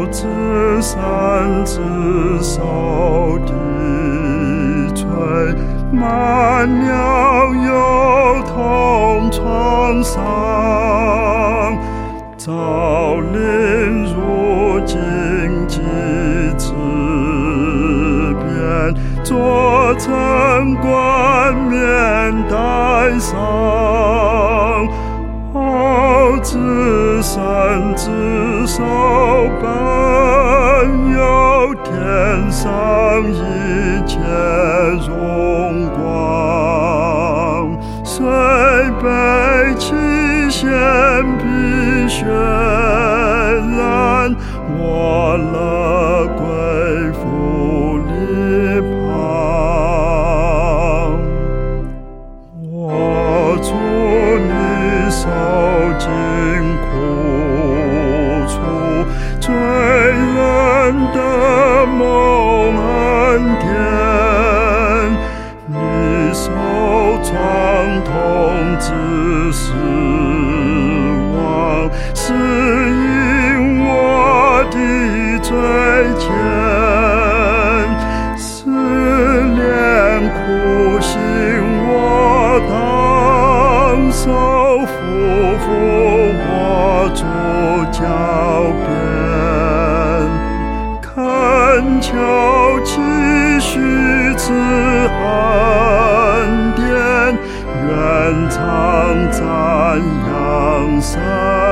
至善至守的吹，满了忧痛创伤，照临如荆棘之边，做成冠冕戴上。至善至守本有天上一切荣光，虽被其限必渲染，我乐归父立旁。我祝你受尽苦楚，罪人的蒙恩典，你受创痛之死亡，是因我的罪愆，思念苦心我当受，夫妇我主教鞭，恳求其许之恩典，愿常赞扬神。